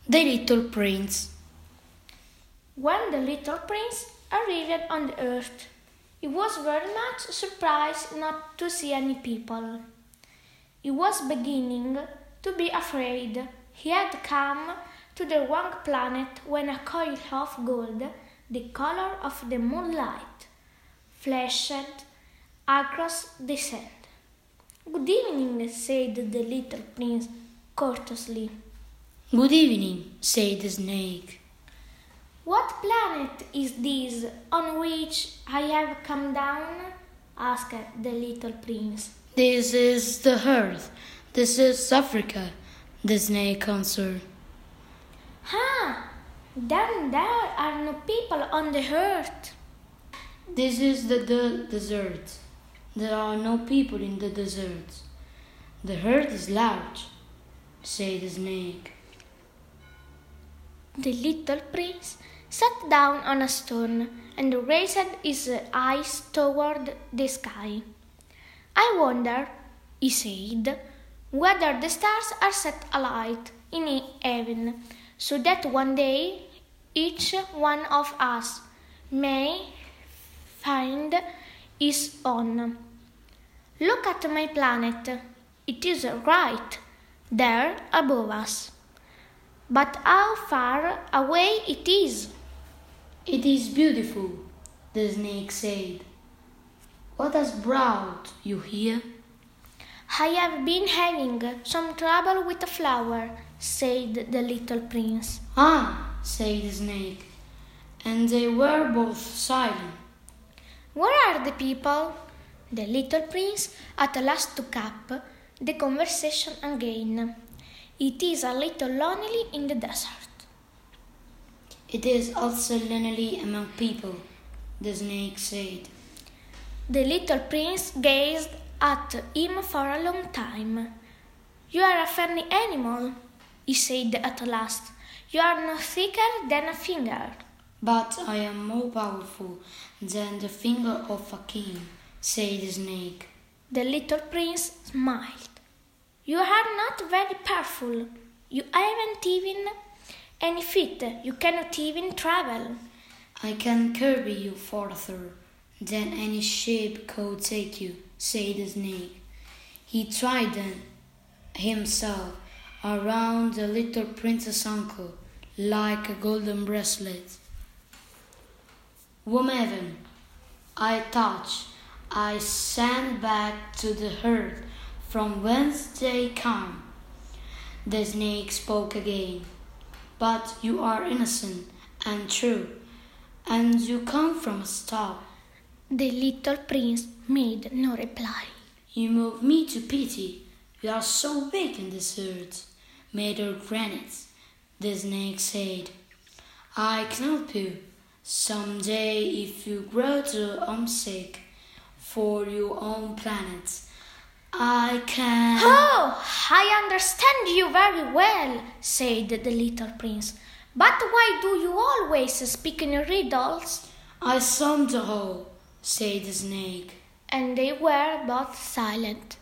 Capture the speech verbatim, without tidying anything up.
The Little Prince. When the little prince arrived on the earth, he was very much surprised not to see any people. He was beginning to be afraid he had come to the wrong planet when a coil of gold, the color of the moonlight, flashed across the sand. "Good evening," said the little prince courteously. Good evening, said the snake. "What planet is this on which I have come down?" asked the little prince. This is the earth. This is Africa, the snake answered. "Ah, then there are no people on the earth." This is the de- desert. There are no people in the desert. The earth is large, said the snake. The little prince sat down on a stone and raised his eyes toward the sky. "I wonder," he said, "whether the stars are set alight in heaven, so that one day each one of us may find his own. Look at my planet. It is right there above us. But how far away it is!" It is beautiful, the snake said. What has brought you here? "I have been having some trouble with a flower," said the little prince. Ah, said the snake, and they were both silent. "Where are the people?" The little prince at last took up the conversation again. "It is a little lonely in the desert." It is also lonely among people, the snake said. The little prince gazed at him for a long time. "You are a funny animal," he said at last. "You are no thicker than a finger." But I am more powerful than the finger of a king, said the snake. The little prince smiled. "You are not very powerful. You haven't even any feet. You cannot even travel." I can carry you farther than any ship could take you, said the snake. He tied himself around the little prince's ankle like a golden bracelet. Whomever I touch, I send back to the earth from whence they come. The snake spoke again. But you are innocent and true, and you come from a star. The little prince made no reply. You move me to pity. You are so big in this earth, made of granite, the snake said. I can help you some day if you grow to homesick for your own planet. I can... "Oh, I understand you very well," said the little prince. "But why do you always speak in riddles?" I solved the whole, said the snake. And they were both silent.